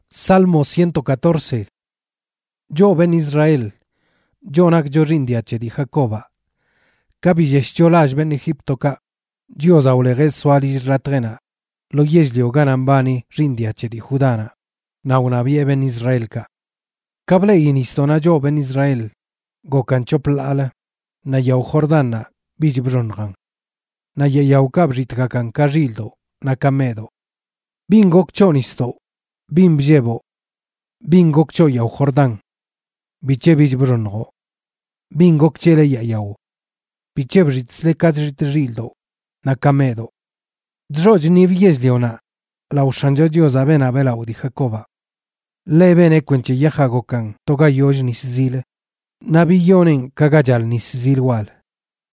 Salmo 114. Yo ben Israel, Jonak jorindiache di Jacoba. Kabiyesh jolash ben Egiptoka, Dios auleges sualis ratrena, lo yeslio ganambani rindiache di Judana, naunabie ben Israelka. Kable inistona yo ben Israel, gokan choplala, na yau Jordana, bijbrongan. Na yau kabritkakan karildo, na kamedo. Bin gokchonisto, bin bjebo, bin gokcho yau Jordan. Biche bijbrongo, bin gokchele yau. Biche britzle kadrit rildo, na kamedo. Droj ni viesliona, la ushanjo Dios abena bela udi Jacoba. Le bene quenche yahagokan, toga yoj nis zile. Nabiyonen kagajal nis zilwal.